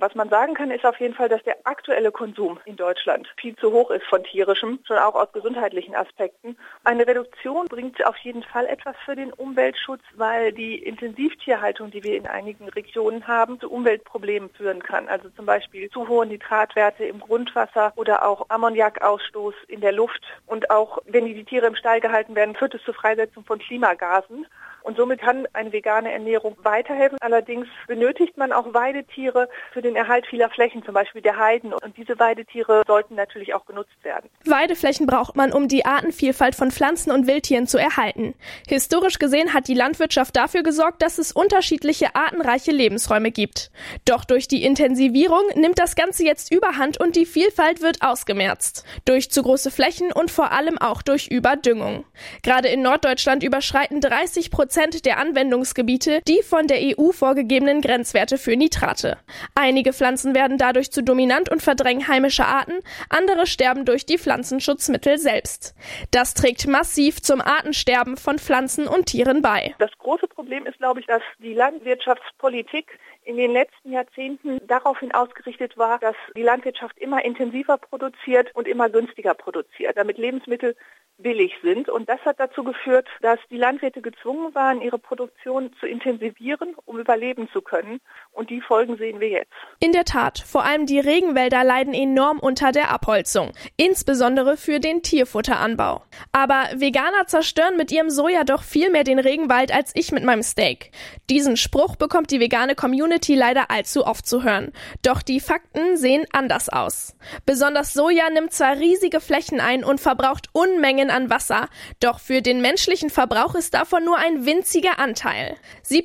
Was man sagen kann, ist auf jeden Fall, dass der aktuelle Konsum in Deutschland viel zu hoch ist von tierischem, schon auch aus gesundheitlichen Aspekten. Eine Reduktion bringt auf jeden Fall etwas für den Umweltschutz, weil die Intensivtierhaltung, die wir in einigen Regionen haben, zu Umweltproblemen führen kann. Also zum Beispiel zu hohe Nitratwerte im Grundwasser oder auch Ammoniakausstoß in der Luft. Und auch wenn die Tiere im Stall gehalten werden, führt es zur Freisetzung von Klimagasen. Und somit kann eine vegane Ernährung weiterhelfen. Allerdings benötigt man auch Weidetiere für den Erhalt vieler Flächen, zum Beispiel der Heiden. Und diese Weidetiere sollten natürlich auch genutzt werden. Weideflächen braucht man, um die Artenvielfalt von Pflanzen und Wildtieren zu erhalten. Historisch gesehen hat die Landwirtschaft dafür gesorgt, dass es unterschiedliche artenreiche Lebensräume gibt. Doch durch die Intensivierung nimmt das Ganze jetzt überhand und die Vielfalt wird ausgemerzt. Durch zu große Flächen und vor allem auch durch Überdüngung. Gerade in Norddeutschland überschreiten 30% der Anwendungsgebiete die von der EU vorgegebenen Grenzwerte für Nitrate. Einige Pflanzen werden dadurch zu dominant und verdrängen heimische Arten, andere sterben durch die Pflanzenschutzmittel selbst. Das trägt massiv zum Artensterben von Pflanzen und Tieren bei. Das große Problem ist, glaube ich, dass die Landwirtschaftspolitik in den letzten Jahrzehnten daraufhin ausgerichtet war, dass die Landwirtschaft immer intensiver produziert und immer günstiger produziert, damit Lebensmittel billig sind. Und das hat dazu geführt, dass die Landwirte gezwungen waren, ihre Produktion zu intensivieren, um überleben zu können. Und die Folgen sehen wir jetzt. In der Tat, vor allem die Regenwälder leiden enorm unter der Abholzung, insbesondere für den Tierfutteranbau. Aber Veganer zerstören mit ihrem Soja doch viel mehr den Regenwald als ich mit meinem Steak. Diesen Spruch bekommt die vegane Community leider allzu oft zu hören. Doch die Fakten sehen anders aus. Besonders Soja nimmt zwar riesige Flächen ein und verbraucht Unmengen an Wasser, doch für den menschlichen Verbrauch ist davon nur ein winziger Anteil.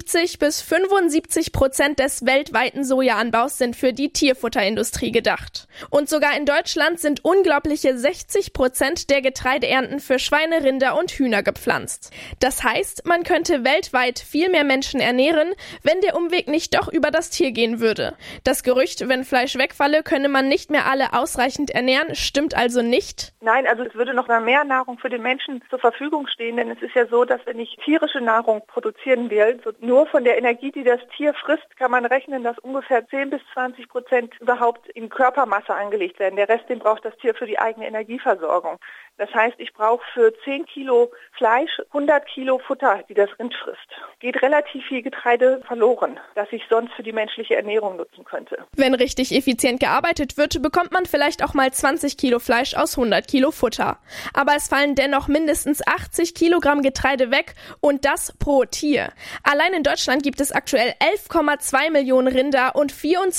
70-75% des weltweiten Sojaanbaus sind für die Tierfutterindustrie gedacht. Und sogar in Deutschland sind unglaubliche 60% der Getreideernten für Schweine, Rinder und Hühner gepflanzt. Das heißt, man könnte weltweit viel mehr Menschen ernähren, wenn der Umweg nicht doch über das Tier gehen würde. Das Gerücht, wenn Fleisch wegfalle, könne man nicht mehr alle ausreichend ernähren, stimmt also nicht? Nein, also es würde noch mal mehr Nahrung für den Menschen zur Verfügung stehen, denn es ist ja so, dass wenn ich tierische Nahrung produzieren will, so nur von der Energie, die das Tier frisst, kann man rechnen, dass ungefähr 10-20% überhaupt in Körpermasse angelegt werden. Der Rest, den braucht das Tier für die eigene Energieversorgung. Das heißt, ich brauche für 10 Kilo Fleisch 100 Kilo Futter, die das Rind frisst. Geht relativ viel Getreide verloren, das ich sonst für die menschliche Ernährung nutzen könnte. Wenn richtig effizient gearbeitet wird, bekommt man vielleicht auch mal 20 Kilo Fleisch aus 100 Kilo Futter. Aber es fallen dennoch mindestens 80 Kilogramm Getreide weg und das pro Tier. Allein in Deutschland gibt es aktuell 11,2 Millionen Rinder und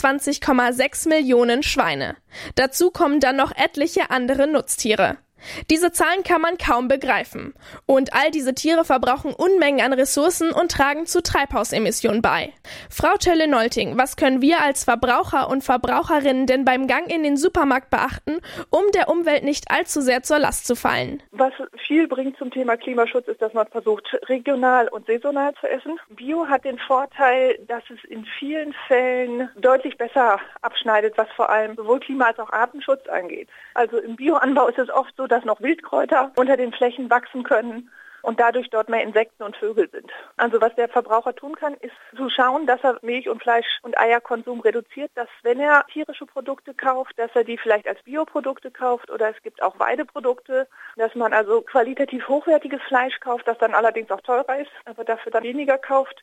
24,6 Millionen Schweine. Dazu kommen dann noch etliche andere Nutztiere. Diese Zahlen kann man kaum begreifen. Und all diese Tiere verbrauchen Unmengen an Ressourcen und tragen zu Treibhausemissionen bei. Frau Tölle-Nolting, was können wir als Verbraucher und Verbraucherinnen denn beim Gang in den Supermarkt beachten, um der Umwelt nicht allzu sehr zur Last zu fallen? Was viel bringt zum Thema Klimaschutz ist, dass man versucht, regional und saisonal zu essen. Bio hat den Vorteil, dass es in vielen Fällen deutlich besser abschneidet, was vor allem sowohl Klima- als auch Artenschutz angeht. Also im Bioanbau ist es oft so, dass noch Wildkräuter unter den Flächen wachsen können und dadurch dort mehr Insekten und Vögel sind. Also was der Verbraucher tun kann, ist zu schauen, dass er Milch- und Fleisch- und Eierkonsum reduziert, dass wenn er tierische Produkte kauft, dass er die vielleicht als Bioprodukte kauft oder es gibt auch Weideprodukte, dass man also qualitativ hochwertiges Fleisch kauft, das dann allerdings auch teurer ist, aber dafür dann weniger kauft.